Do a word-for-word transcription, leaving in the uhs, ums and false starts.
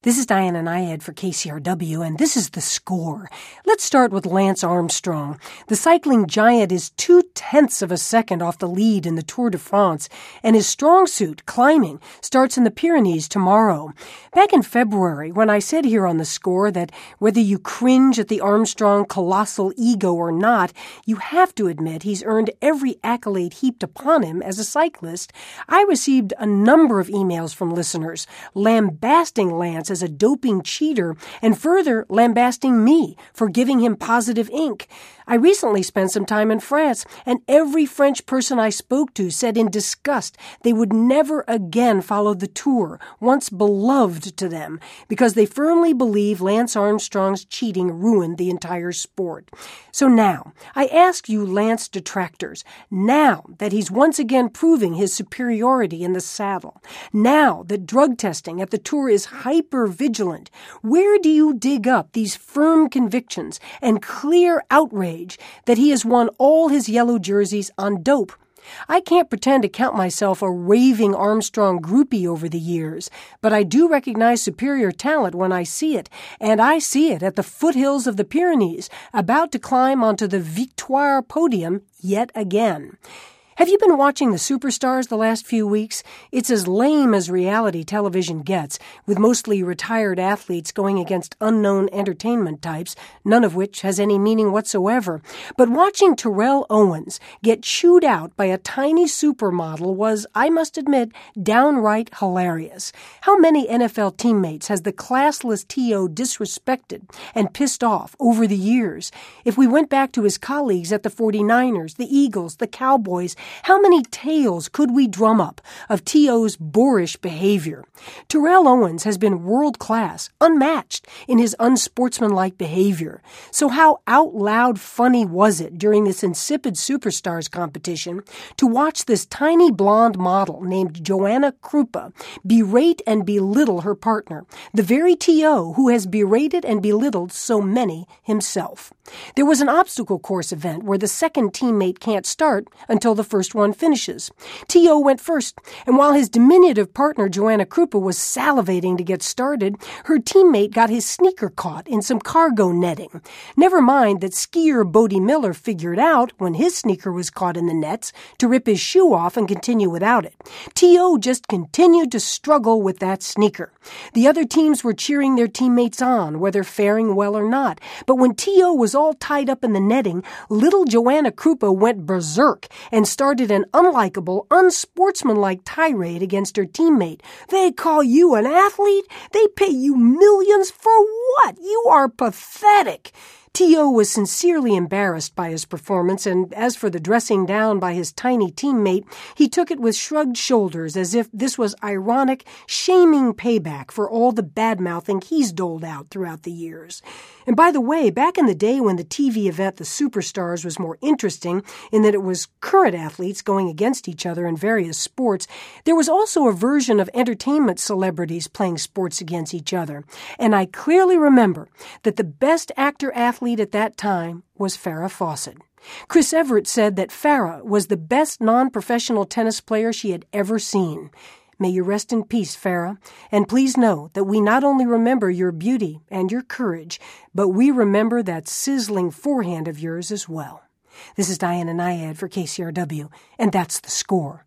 This is Diana Nyad for K C R W, and this is The Score. Let's start with Lance Armstrong. The cycling giant is two-tenths of a second off the lead in the Tour de France, and his strong suit, climbing, starts in the Pyrenees tomorrow. Back in February, when I said here on The Score that whether you cringe at the Armstrong colossal ego or not, you have to admit he's earned every accolade heaped upon him as a cyclist, I received a number of emails from listeners lambasting Lance as a doping cheater and further lambasting me for giving him positive ink. I recently spent some time in France, and every French person I spoke to said in disgust they would never again follow the Tour, once beloved to them, because they firmly believe Lance Armstrong's cheating ruined the entire sport. So now, I ask you Lance detractors, now that he's once again proving his superiority in the saddle, now that drug testing at the Tour is hyper-vigilant, where do you dig up these firm convictions and clear outrage that he has won all his yellow jerseys on dope? I can't pretend to count myself a raving Armstrong groupie over the years, but I do recognize superior talent when I see it, and I see it at the foothills of the Pyrenees, about to climb onto the Victoire podium yet again. Have you been watching the Superstars the last few weeks? It's as lame as reality television gets, with mostly retired athletes going against unknown entertainment types, none of which has any meaning whatsoever. But watching Terrell Owens get chewed out by a tiny supermodel was, I must admit, downright hilarious. How many N F L teammates has the classless T O disrespected and pissed off over the years? If we went back to his colleagues at the forty-niners, the Eagles, the Cowboys, how many tales could we drum up of T O's boorish behavior? Terrell Owens has been world-class, unmatched in his unsportsmanlike behavior. So how out-loud funny was it during this insipid Superstars competition to watch this tiny blonde model named Joanna Krupa berate and belittle her partner, the very T O who has berated and belittled so many himself? There was an obstacle course event where the second teammate can't start until the first one finishes. T O went first, and while his diminutive partner Joanna Krupa was salivating to get started, her teammate got his sneaker caught in some cargo netting. Never mind that skier Bodie Miller figured out, when his sneaker was caught in the nets, to rip his shoe off and continue without it. T O just continued to struggle with that sneaker. The other teams were cheering their teammates on, whether faring well or not, but when T O was all tied up in the netting, little Joanna Krupa went berserk and started an unlikable, unsportsmanlike tirade against her teammate. They call you an athlete? They pay you millions for what? You are pathetic. T O was sincerely embarrassed by his performance, and as for the dressing down by his tiny teammate, he took it with shrugged shoulders as if this was ironic, shaming payback for all the bad-mouthing he's doled out throughout the years. And by the way, back in the day when the T V event The Superstars was more interesting in that it was current athletes going against each other in various sports, there was also a version of entertainment celebrities playing sports against each other. And I clearly remember that the best actor-athlete at that time was Farrah Fawcett. Chris Evert said that Farrah was the best non-professional tennis player she had ever seen. May you rest in peace, Farrah, and please know that we not only remember your beauty and your courage, but we remember that sizzling forehand of yours as well. This is Diana Nyad for K C R W, and that's The Score.